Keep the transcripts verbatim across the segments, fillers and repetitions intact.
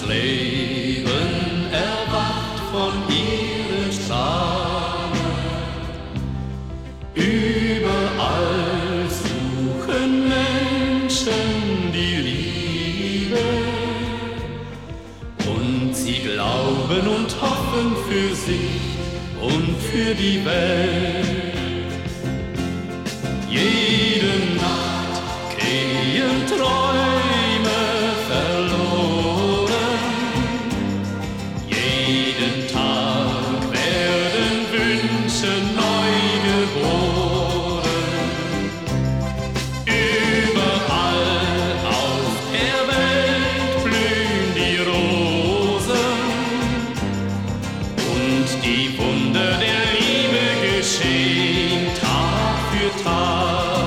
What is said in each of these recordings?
Leben erwacht von ihren Strahlen. Überall suchen Menschen die Liebe und sie glauben und hoffen für sich und für die Welt. Jede Nacht gehen Träume verloren, jeden Tag werden Wünsche neu geboren. Überall auf der Welt blühen die Rosen und die Wunder der Liebe geschehen Tag für Tag.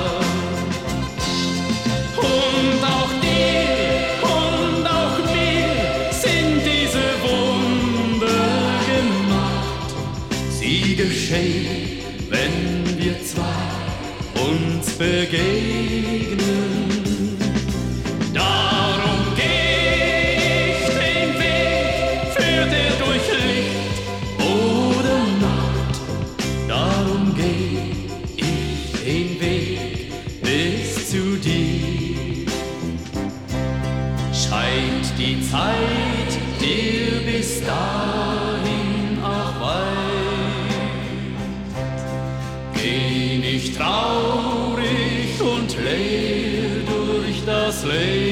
Und auch dir und auch mir sind diese Wunder gemacht. Sie geschehen, wenn wir zwei uns begegnen. Darum geh ich den Weg, führt er durch Licht oder Nacht. Darum geh ich den Weg bis zu dir. Scheint die Zeit dir bis dahin auch weit. Geh nicht traurig und leer durch das Leben.